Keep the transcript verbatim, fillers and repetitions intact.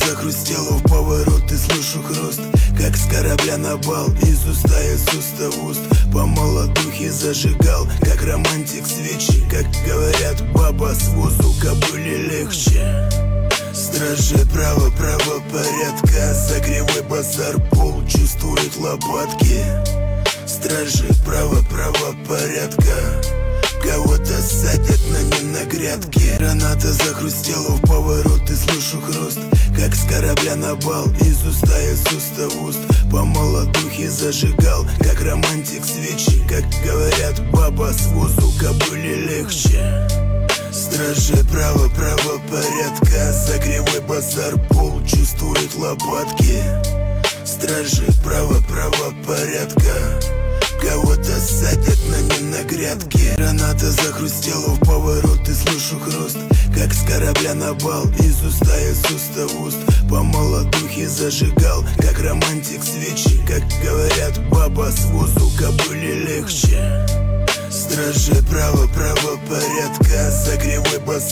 захрустела в поворот и слышу хруст, как с корабля на бал, из уста из уста в уст. По молодухе зажигал, как романтик свечи, как говорят, баба с возу кобыле легче. Стражи права, правопорядка, за кривой базар пол чувствует лопатки. Стражи права, правопорядка, кого-то садят, но не на грядке. Граната захрустела в поворот и слышу хруст, как с корабля на бал, из уста из уста в уст. По молодухе зажигал, как романтик свечи, как говорят, баба с возу кобыле легче. Стражи права, правопорядка, за кривой базар пол чувствует лопатки. Стражи права, правопорядка, кого-то садят, но не на грядке. Граната захрустела в поворот и слышу хруст, как с корабля на бал, из уста из уста в уст. По молодухе зажигал, как романтик свечи, как говорят, баба с возу кобыле легче. Стражи права, правопорядка, за кривой базар